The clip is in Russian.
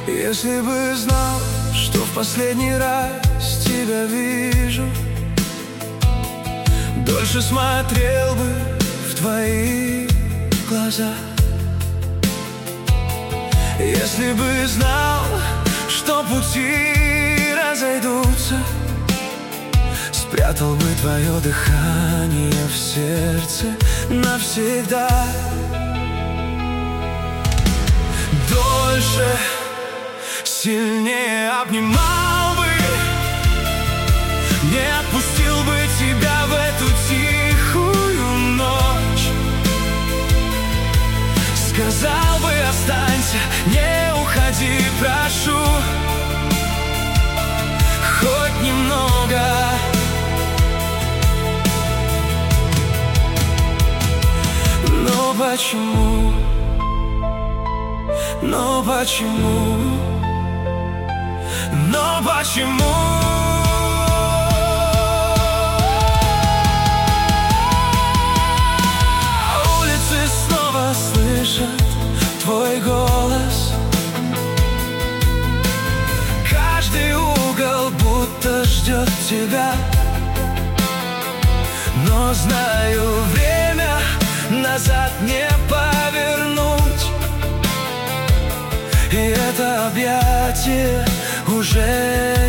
Если бы знал, что в последний раз тебя вижу, дольше смотрел бы в твои глаза. Если бы знал, что пути разойдутся, спрятал бы твое дыхание в сердце навсегда. Дольше, сильнее обнимал бы, не отпустил бы тебя в эту тихую ночь. Сказал бы: останься, не уходи, прошу, хоть немного. Но почему? Но почему? Но почему? Улицы снова слышат твой голос, каждый угол будто ждет тебя. Но знаю, время назад не повернуть, и это объятие уже